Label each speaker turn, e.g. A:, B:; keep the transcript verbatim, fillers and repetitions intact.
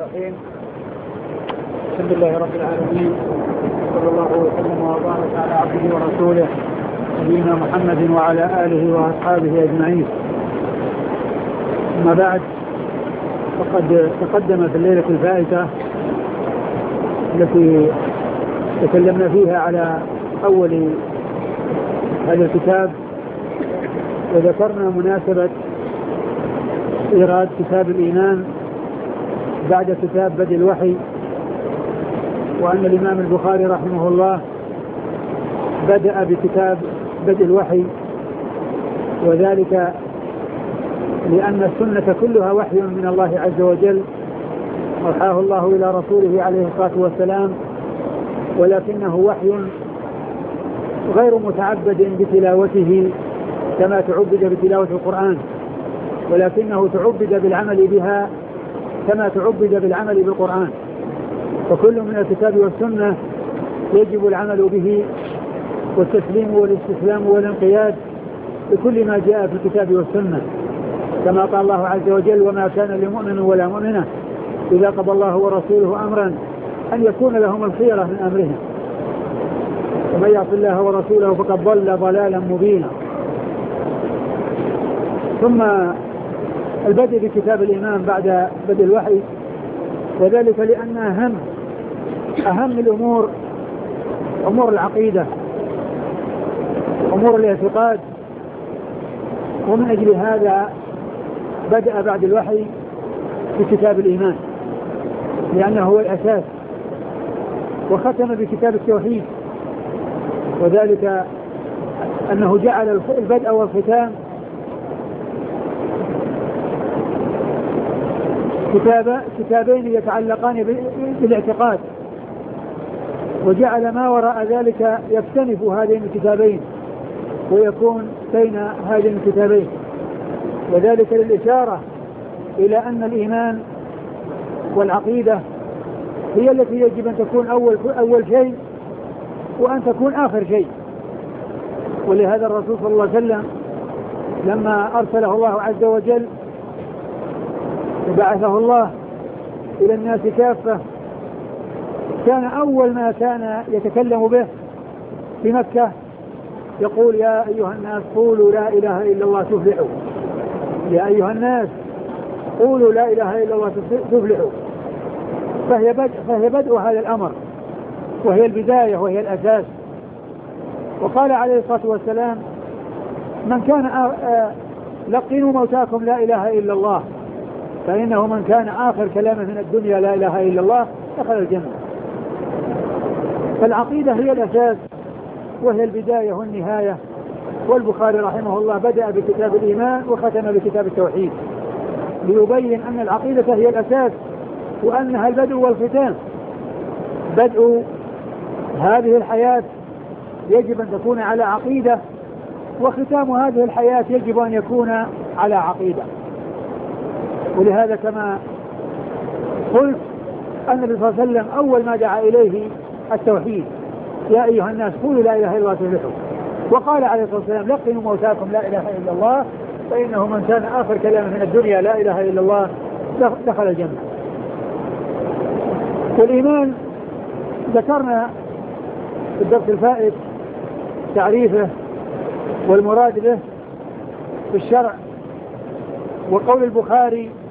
A: الرحيم. الحمد لله رب العالمين، صلى الله وسلم وبارك على عبده ورسوله نبينا محمد وعلى آله وأصحابه أجمعين. أما بعد، فقد تقدم في الليلة الفائتة التي تكلمنا فيها على أول هذا الكتاب، وذكرنا مناسبة إيراد كتاب الإيمان بعد كتاب بدء الوحي، وأن الإمام البخاري رحمه الله بدأ بكتاب بدء الوحي، وذلك لأن السنة كلها وحي من الله عز وجل أوحاه الله إلى رسوله عليه الصلاة والسلام، ولكنه وحي غير متعبد بتلاوته كما تعبد بتلاوة القرآن، ولكنه تعبد بالعمل بها كما تعبد بالعمل بالقرآن. فكل من الكتاب والسنة يجب العمل به والتسليم والاستسلام والانقياد لكل ما جاء في الكتاب والسنة، كما قال الله عز وجل: وما كان لمؤمن ولا مؤمنة إذا قضى الله ورسوله أمرا أن يكون لهم الخيرة من أمرهم ومن يعص الله ورسوله فقد ضل ضلالا مبينا. ثم البدء بكتاب الإيمان بعد بدء الوحي، وذلك لأن أهم أهم الأمور أمور العقيدة، أمور الاعتقاد، ومن أجل هذا بدأ بعد الوحي بكتاب الإيمان لأنه هو الأساس، وختم بكتاب التوحيد، وذلك أنه جعل البدء والختام كتاب كتابين يتعلقان بالاعتقاد، وجعل ما وراء ذلك يكتنف هذين الكتابين ويكون بين هذين الكتابين، وذلك للإشارة إلى أن الإيمان والعقيدة هي التي يجب أن تكون أول, أول شيء وأن تكون آخر شيء. ولهذا الرسول صلى الله عليه وسلم لما أرسله الله عز وجل وبعثه الله إلى الناس كافة، كان أول ما كان يتكلم به في مكة يقول: يا أيها الناس قولوا لا إله إلا الله تفلحوا، يا أيها الناس قولوا لا إله إلا الله تفلحوا. فهي بدء, فهي بدء هذا الأمر، وهي البداية وهي الأساس. وقال عليه الصلاة والسلام: من كان آه لقنوا موتاكم لا إله إلا الله، فإنه من كان آخر كلامه من الدنيا لا إله إلا الله دخل الجنة. فالعقيدة هي الأساس وهي البداية والنهاية. والبخاري رحمه الله بدأ بكتاب الإيمان وختم بكتاب التوحيد ليبين أن العقيدة هي الأساس، وأنها البدء والختام. بدء هذه الحياة يجب أن تكون على عقيدة، وختام هذه الحياة يجب أن يكون على عقيدة. ولهذا كما قلت أن النبي صلى الله عليه وسلم أول ما دعا إليه التوحيد: يا أيها الناس قولوا لا إله إلا الله تفلحوا. وقال عليه الصلاة والسلام: لقنوا موتاكم لا إله إلا الله، فإنه من كان آخر كلامه من الدنيا لا إله إلا الله دخل الجنة. والإيمان ذكرنا في الدرس الفائت تعريفه والمراد به في الشرع، وقول البخاري